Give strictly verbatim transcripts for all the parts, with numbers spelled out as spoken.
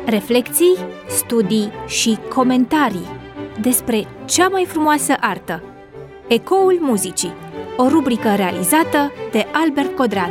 Reflecții, studii și comentarii despre cea mai frumoasă artă. Ecoul muzicii, o rubrică realizată de Albert Codreanu.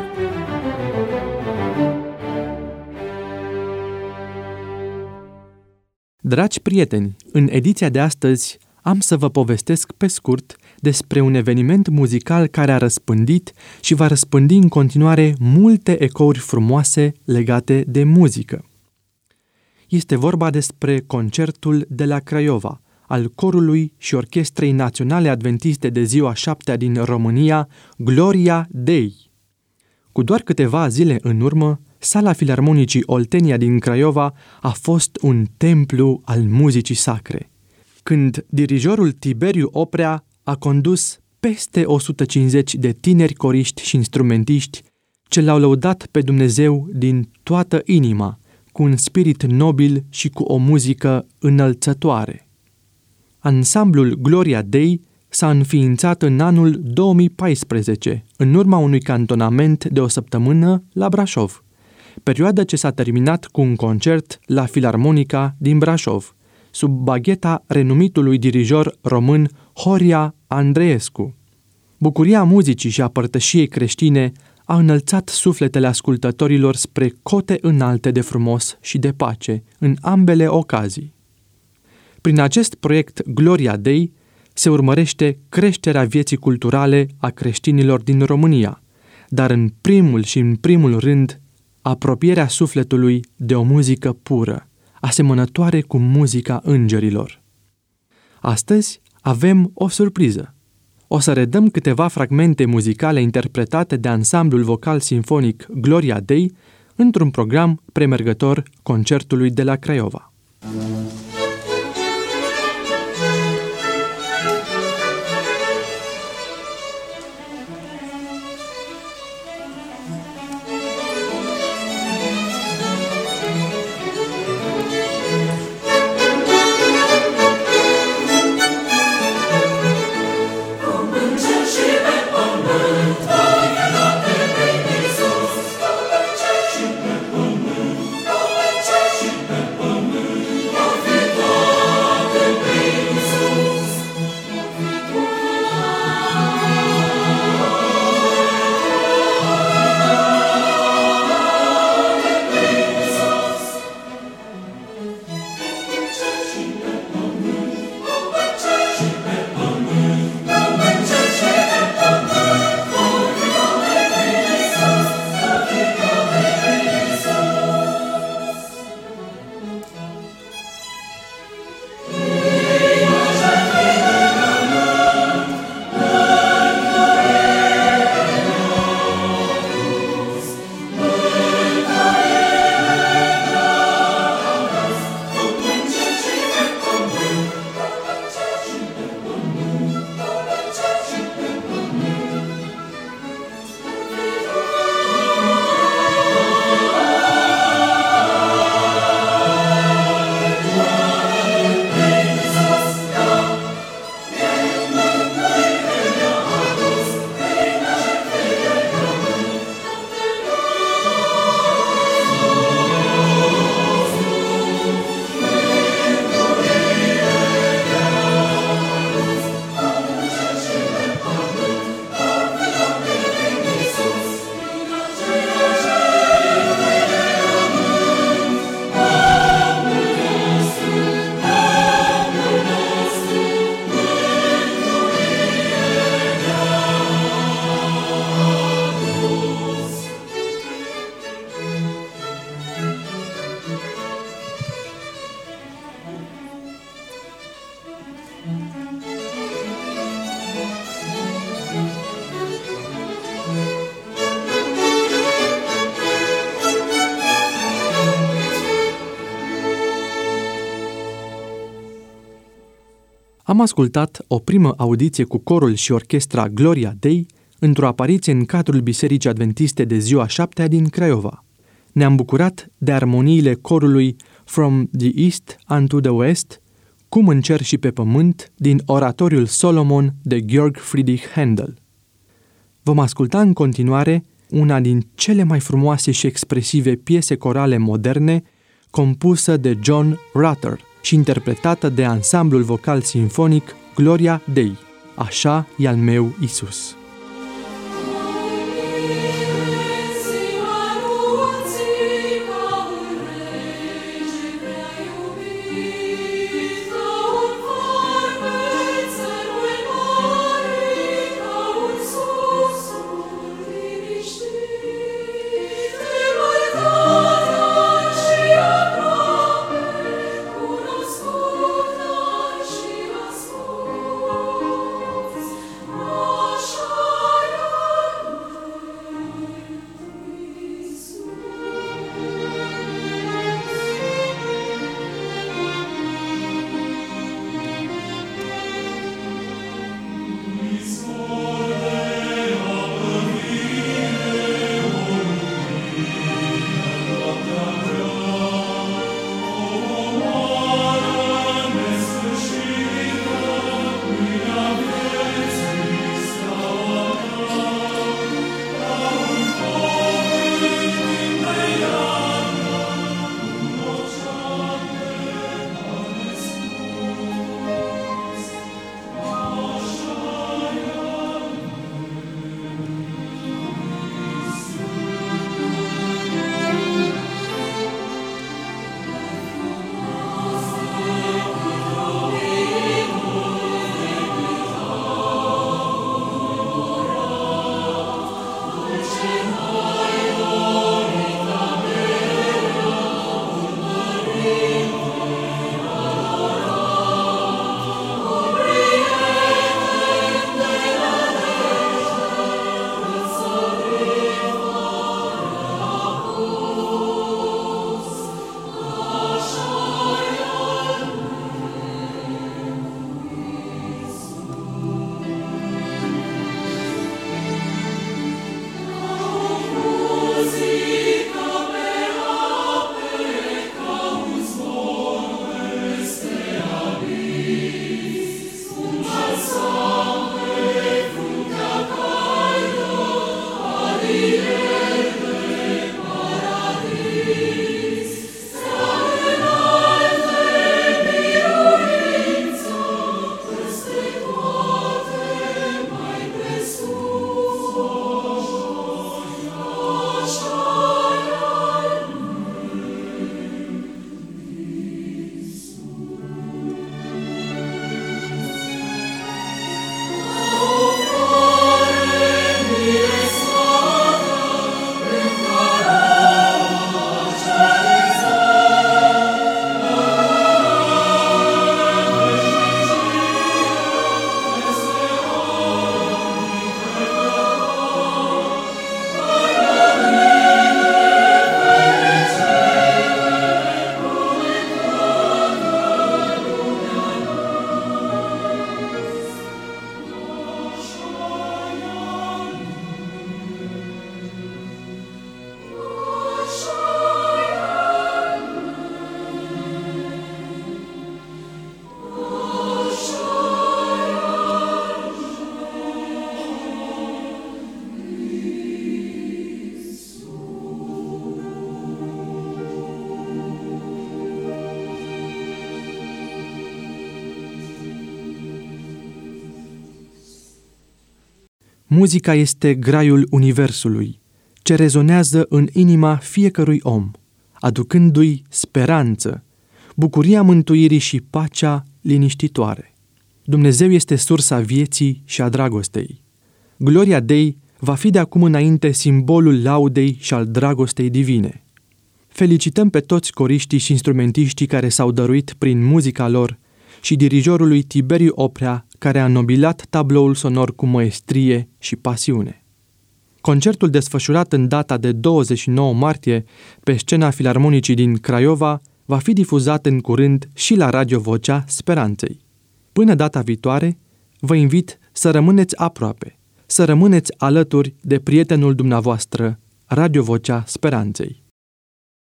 Dragi prieteni, în ediția de astăzi am să vă povestesc pe scurt despre un eveniment muzical care a răspândit și va răspândi în continuare multe ecouri frumoase legate de muzică. Este vorba despre concertul de la Craiova, al Corului și Orchestrei Naționale Adventiste de ziua șaptea din România, Gloria Dei. Cu doar câteva zile în urmă, Sala Filarmonicii Oltenia din Craiova a fost un templu al muzicii sacre, când dirijorul Tiberiu Oprea a condus peste o sută cincizeci de tineri coriști și instrumentiști ce l-au lăudat pe Dumnezeu din toată inima, cu un spirit nobil și cu o muzică înălțătoare. Ansamblul Gloria Dei s-a înființat în anul două mii paisprezece, în urma unui cantonament de o săptămână la Brașov, perioadă ce s-a terminat cu un concert la Filarmonica din Brașov, sub bagheta renumitului dirijor român Horia Andreescu. Bucuria muzicii și a părtășiei creștine a înălțat sufletele ascultătorilor spre cote înalte de frumos și de pace în ambele ocazii. Prin acest proiect Gloria Dei se urmărește creșterea vieții culturale a creștinilor din România, dar în primul și în primul rând apropierea sufletului de o muzică pură, asemănătoare cu muzica îngerilor. Astăzi avem o surpriză. O să redăm câteva fragmente muzicale interpretate de ansamblul vocal sinfonic Gloria Dei într-un program premergător concertului de la Craiova. Am ascultat o primă audiție cu corul și orchestra Gloria Dei într-o apariție în cadrul Bisericii Adventiste de ziua șaptea din Craiova. Ne-am bucurat de armoniile corului From the East unto the West, Cum în cer și pe pământ, din oratoriul Solomon de Georg Friedrich Händel. Vom asculta în continuare una din cele mai frumoase și expresive piese corale moderne, compusă de John Rutter și interpretată de ansamblul vocal sinfonic Gloria Dei. Așa e al meu Iisus. Muzica este graiul universului, ce rezonează în inima fiecărui om, aducându-i speranță, bucuria mântuirii și pacea liniștitoare. Dumnezeu este sursa vieții și a dragostei. Gloria Dei va fi de acum înainte simbolul laudei și al dragostei divine. Felicităm pe toți coriștii și instrumentiștii care s-au dăruit prin muzica lor și dirijorului Tiberiu Oprea, care a înnobilat tabloul sonor cu măestrie și pasiune. Concertul desfășurat în data de douăzeci și nouă martie pe scena Filarmonicii din Craiova va fi difuzat în curând și la Radio Vocea Speranței. Până data viitoare, vă invit să rămâneți aproape, să rămâneți alături de prietenul dumneavoastră, Radio Vocea Speranței.